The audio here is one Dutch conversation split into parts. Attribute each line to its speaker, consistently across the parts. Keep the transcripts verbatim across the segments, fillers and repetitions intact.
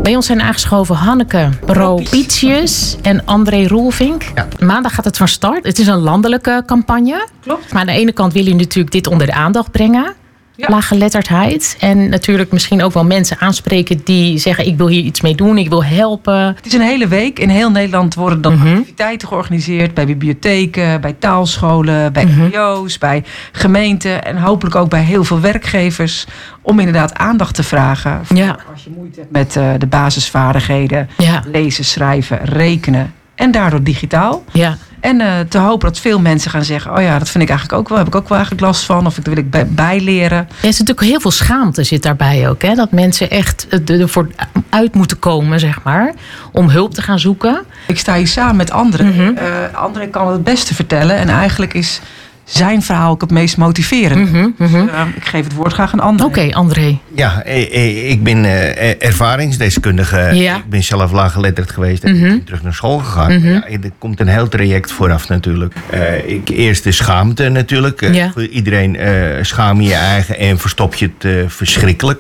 Speaker 1: Bij ons zijn aangeschoven Hanneke Propitius en André Roelvink. Ja. Maandag gaat het van start. Het is een landelijke campagne.
Speaker 2: Klopt.
Speaker 1: Maar aan de ene kant willen jullie natuurlijk dit onder de aandacht brengen. Ja. Laaggeletterdheid. En natuurlijk misschien ook wel mensen aanspreken die zeggen, ik wil hier iets mee doen, ik wil helpen.
Speaker 2: Het is een hele week. In heel Nederland worden dan
Speaker 1: Mm-hmm.
Speaker 2: activiteiten georganiseerd. Bij bibliotheken, bij taalscholen, bij
Speaker 1: Mm-hmm.
Speaker 2: M B O's, bij gemeenten. En hopelijk ook bij heel veel werkgevers. Om inderdaad aandacht te vragen. Voor
Speaker 1: Ja.
Speaker 2: als je moeite hebt met uh, de basisvaardigheden.
Speaker 1: Ja.
Speaker 2: Lezen, schrijven, rekenen. En daardoor digitaal.
Speaker 1: Ja.
Speaker 2: En uh, te hopen dat veel mensen gaan zeggen, oh ja, dat vind ik eigenlijk ook wel. Heb ik ook wel eigenlijk last van. Of daar wil ik bij, bijleren.
Speaker 1: Er is natuurlijk heel veel schaamte zit daarbij ook. Hè? Dat mensen echt ervoor uit moeten komen, zeg maar. Om hulp te gaan zoeken.
Speaker 2: Ik sta hier samen met anderen.
Speaker 1: Mm-hmm.
Speaker 2: Uh, André kan het beste vertellen. En eigenlijk is zijn verhaal ook het meest motiverend.
Speaker 1: Mm-hmm, mm-hmm.
Speaker 2: Dus, uh, ik geef het woord graag aan André.
Speaker 1: Oké, okay, André.
Speaker 3: Ja, ik ben uh, ervaringsdeskundige.
Speaker 1: Ja.
Speaker 3: Ik ben zelf laaggeletterd geweest en
Speaker 1: Mm-hmm.
Speaker 3: ben terug naar school gegaan.
Speaker 1: Mm-hmm.
Speaker 3: Ja, er komt een heel traject vooraf natuurlijk. Uh, ik, eerst de schaamte natuurlijk. Uh,
Speaker 1: Ja.
Speaker 3: Voor iedereen uh, schaam je je eigen en verstop je het uh, verschrikkelijk.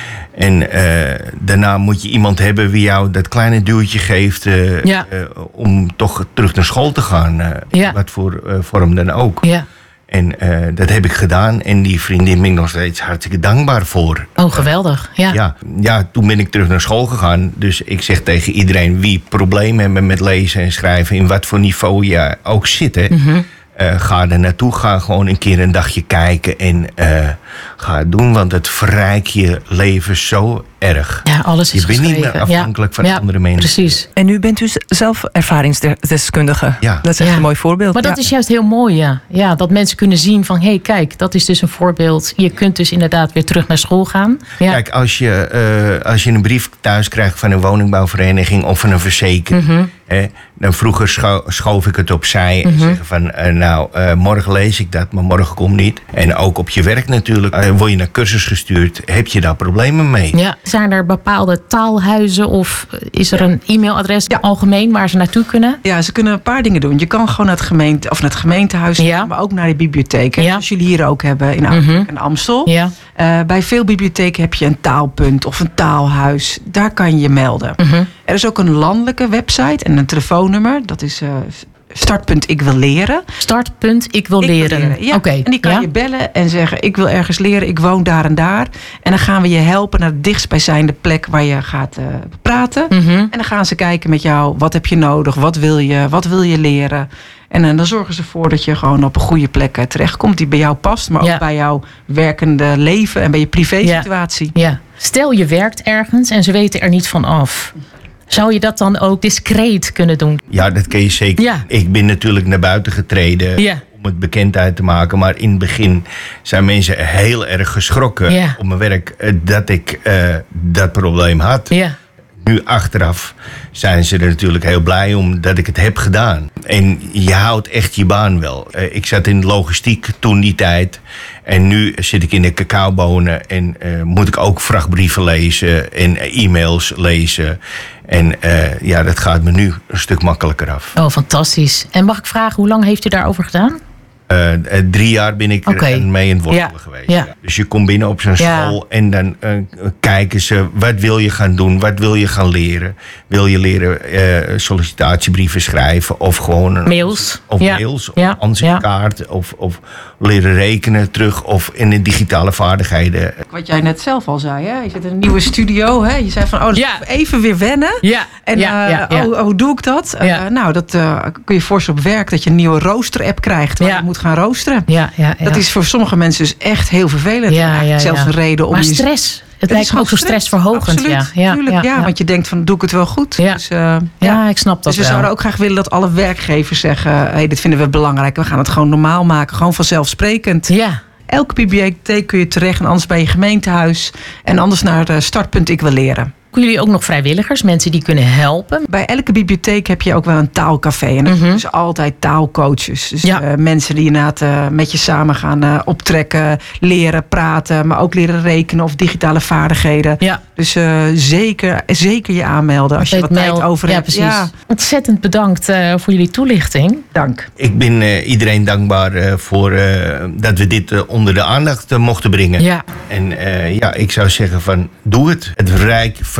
Speaker 3: En uh, daarna moet je iemand hebben wie jou dat kleine duwtje geeft uh,
Speaker 1: Ja.
Speaker 3: uh, om toch terug naar school te gaan. Uh,
Speaker 1: Ja.
Speaker 3: Wat voor uh, vorm dan ook.
Speaker 1: Ja.
Speaker 3: En uh, dat heb ik gedaan. En die vriendin ben ik nog steeds hartstikke dankbaar voor.
Speaker 1: Oh, geweldig. Ja.
Speaker 3: Ja, ja, toen ben ik terug naar school gegaan. Dus ik zeg tegen iedereen wie problemen hebben met lezen en schrijven, in wat voor niveau je ook zit, hè,
Speaker 1: Mm-hmm.
Speaker 3: uh, ga er naartoe. Ga gewoon een keer een dagje kijken en uh, ga het doen. Want het verrijkt je leven zo erg.
Speaker 1: Ja, alles is
Speaker 3: je bent niet meer
Speaker 1: geschreven.
Speaker 3: afhankelijk
Speaker 1: Ja.
Speaker 3: van
Speaker 1: Ja,
Speaker 3: andere mensen.
Speaker 1: Precies.
Speaker 4: En nu bent u zelf ervaringsdeskundige.
Speaker 3: Ja.
Speaker 4: Dat is echt
Speaker 1: Ja.
Speaker 4: een mooi voorbeeld.
Speaker 1: Maar dat
Speaker 4: Ja.
Speaker 1: is juist heel mooi, ja. Ja, dat mensen kunnen zien van, hé, hey, kijk, dat is dus een voorbeeld. Je kunt dus inderdaad weer terug naar school gaan. Ja.
Speaker 3: Kijk, als je, uh, als je een brief thuis krijgt van een woningbouwvereniging of van een verzekering.
Speaker 1: Mm-hmm.
Speaker 3: Hè, dan vroeger scho- schoof ik het opzij en
Speaker 1: Mm-hmm.
Speaker 3: zeggen van, uh, nou, uh, morgen lees ik dat, maar morgen komt niet. En ook op je werk natuurlijk. Uh, word je naar cursus gestuurd, heb je daar problemen mee?
Speaker 1: Ja. Zijn er bepaalde taalhuizen of is er een e-mailadres
Speaker 2: Ja.
Speaker 1: algemeen waar ze naartoe kunnen?
Speaker 2: Ja, ze kunnen een paar dingen doen. Je kan gewoon naar het, gemeente, of naar het gemeentehuis,
Speaker 1: Ja.
Speaker 2: maar ook naar de bibliotheken.
Speaker 1: Ja.
Speaker 2: Zoals jullie hier ook hebben in Oudekerk
Speaker 1: Mm-hmm.
Speaker 2: en Amstel.
Speaker 1: Ja.
Speaker 2: Uh, bij veel bibliotheken heb je een taalpunt of een taalhuis. Daar kan je je melden.
Speaker 1: Mm-hmm.
Speaker 2: Er is ook een landelijke website en een telefoonnummer. Dat is uh, startpunt Ik Wil Leren.
Speaker 1: Startpunt, ik wil
Speaker 2: Ik wil
Speaker 1: leren.
Speaker 2: leren, ja.
Speaker 1: Oké.
Speaker 2: En die kan
Speaker 1: ja?
Speaker 2: je bellen en zeggen, ik wil ergens leren, ik woon daar en daar. En dan gaan we je helpen naar de dichtstbijzijnde plek waar je gaat uh, praten.
Speaker 1: Mhm.
Speaker 2: En dan gaan ze kijken met jou, wat heb je nodig, wat wil je, wat wil je leren. En uh, dan zorgen ze ervoor dat je gewoon op een goede plek uh, terechtkomt die bij jou past. Maar
Speaker 1: Ja.
Speaker 2: ook bij jouw werkende leven en bij je privé-situatie.
Speaker 1: Ja. Stel je werkt ergens en ze weten er niet van af. Zou je dat dan ook discreet kunnen doen?
Speaker 3: Ja, dat kun je zeker.
Speaker 1: Ja.
Speaker 3: Ik ben natuurlijk naar buiten getreden
Speaker 1: Ja.
Speaker 3: om het bekendheid te maken. Maar in het begin zijn mensen heel erg geschrokken
Speaker 1: Ja.
Speaker 3: op mijn werk uh, dat ik uh, dat probleem had.
Speaker 1: Ja.
Speaker 3: Nu achteraf zijn ze er natuurlijk heel blij om dat ik het heb gedaan. En je houdt echt je baan wel. Uh, ik zat in de logistiek toen die tijd. En nu zit ik in de cacaobonen en uh, moet ik ook vrachtbrieven lezen en e-mails lezen. En uh, ja, dat gaat me nu een stuk makkelijker af.
Speaker 1: Oh, fantastisch. En mag ik vragen, hoe lang heeft u daarover gedaan?
Speaker 3: Uh, uh, drie jaar ben ik
Speaker 1: Oké.
Speaker 3: er mee in het worstelen
Speaker 1: Ja.
Speaker 3: geweest.
Speaker 1: Ja.
Speaker 3: Dus je komt binnen op zo'n
Speaker 1: Ja.
Speaker 3: school en dan uh, kijken ze, wat wil je gaan doen, wat wil je gaan leren? Wil je leren uh, sollicitatiebrieven schrijven of gewoon een
Speaker 1: Mails.
Speaker 3: of
Speaker 1: Ja.
Speaker 3: mails, of
Speaker 1: Ja.
Speaker 3: ansichtkaart, of, of leren rekenen terug of in de digitale vaardigheden.
Speaker 2: Wat jij net zelf al zei, hè? Je zit in een nieuwe studio. Hè? Je zei van, oh, dat is
Speaker 1: Ja.
Speaker 2: even weer wennen.
Speaker 1: Ja.
Speaker 2: En
Speaker 1: ja,
Speaker 2: uh,
Speaker 1: ja, ja.
Speaker 2: Oh, oh, hoe doe ik dat? Uh,
Speaker 1: Ja.
Speaker 2: nou, dat uh, kun je voorstellen op werk dat je een nieuwe rooster-app krijgt waar
Speaker 1: Ja.
Speaker 2: je moet gaan roosteren.
Speaker 1: Ja, ja, ja.
Speaker 2: Dat is voor sommige mensen dus echt heel vervelend.
Speaker 1: Ja, ja,
Speaker 2: Zelfs
Speaker 1: ja.
Speaker 2: een reden om
Speaker 1: Maar
Speaker 2: je...
Speaker 1: stress. Het,
Speaker 2: is
Speaker 1: lijkt me ook zo
Speaker 2: gewoon
Speaker 1: stressverhogend.
Speaker 2: Absoluut,
Speaker 1: ja. Ja,
Speaker 2: tuurlijk, ja,
Speaker 1: ja.
Speaker 2: want je denkt van, doe ik het wel goed?
Speaker 1: Ja.
Speaker 2: Dus, uh, ja.
Speaker 1: Ja, ik snap dat
Speaker 2: Dus we
Speaker 1: wel.
Speaker 2: zouden ook graag willen dat alle werkgevers zeggen, hey, dit vinden we belangrijk. We gaan het gewoon normaal maken, gewoon vanzelfsprekend.
Speaker 1: Ja.
Speaker 2: Elke bibliotheek kun je terecht en anders bij je gemeentehuis. En anders naar uh, startpunt Ik Wil Leren.
Speaker 1: Kunnen jullie ook nog vrijwilligers, mensen die kunnen helpen?
Speaker 2: Bij elke bibliotheek heb je ook wel een taalcafé. En dat zijn dus altijd taalcoaches. Dus
Speaker 1: Ja.
Speaker 2: uh, mensen die inderdaad uh, met je samen gaan uh, optrekken, leren praten, maar ook leren rekenen of digitale vaardigheden.
Speaker 1: Ja.
Speaker 2: Dus uh, zeker, zeker je aanmelden als je wat
Speaker 1: Mail.
Speaker 2: tijd over
Speaker 1: ja,
Speaker 2: hebt.
Speaker 1: Precies. Ontzettend bedankt uh, voor jullie toelichting.
Speaker 2: Dank.
Speaker 3: Ik ben uh, iedereen dankbaar uh, voor uh, dat we dit uh, onder de aandacht uh, mochten brengen.
Speaker 1: Ja.
Speaker 3: En uh, ja, ik zou zeggen van, doe het. Het verrijkt,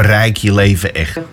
Speaker 3: verrijk je leven echt.